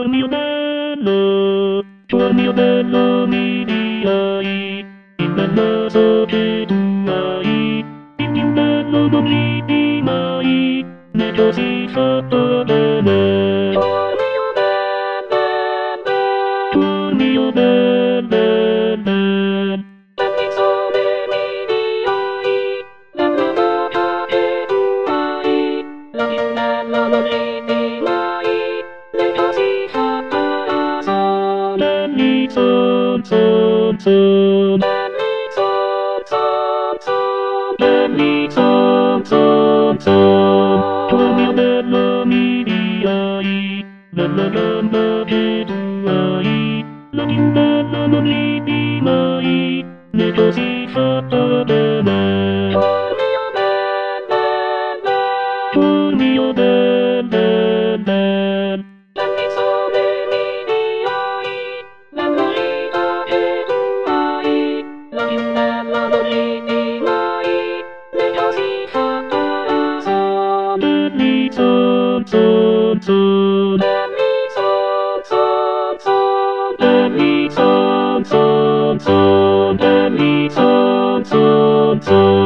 cuor mio bello mi dirai, il bello so che tu hai, il bello non ridi mai, né così fatto bene. Cuor mio bel, bel, bel, ogni sole mi dirai, la boca che tu hai, la più bella non ridi mai, né così fatta son. Belli son, son, son, belli son, son, son, belli son, son, son, cuor mio bello mi dirai, bella gamba che tu hai, la più bella non ridi mai, né così fatta bene. Cuor mio bel, bel, bel, ogni sole mi dirai, bella vita che tu hai, la più bella non ridi mai, né così fatta son. Belli son, son, son, belli son, son, son, belli son, son, son, belli son, son, son.